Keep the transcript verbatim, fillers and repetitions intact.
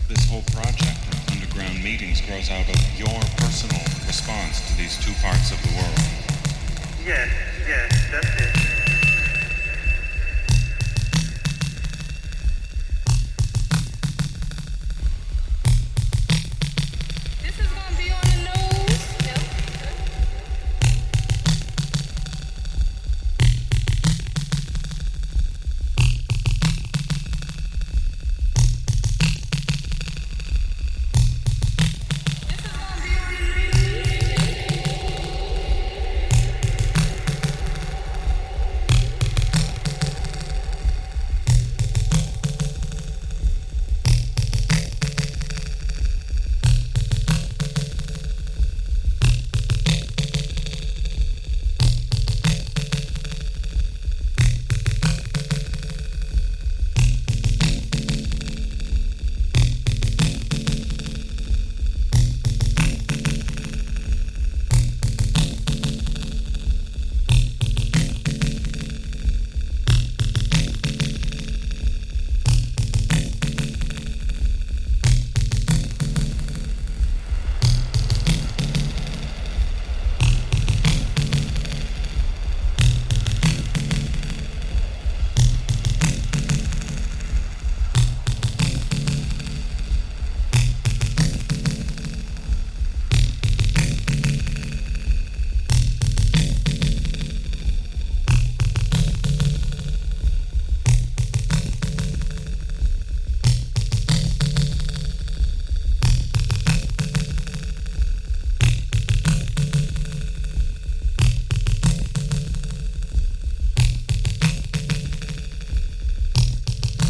This whole project, Underground Meetings, grows out of your personal response to these two parts of the world. Yes, yes, that's it.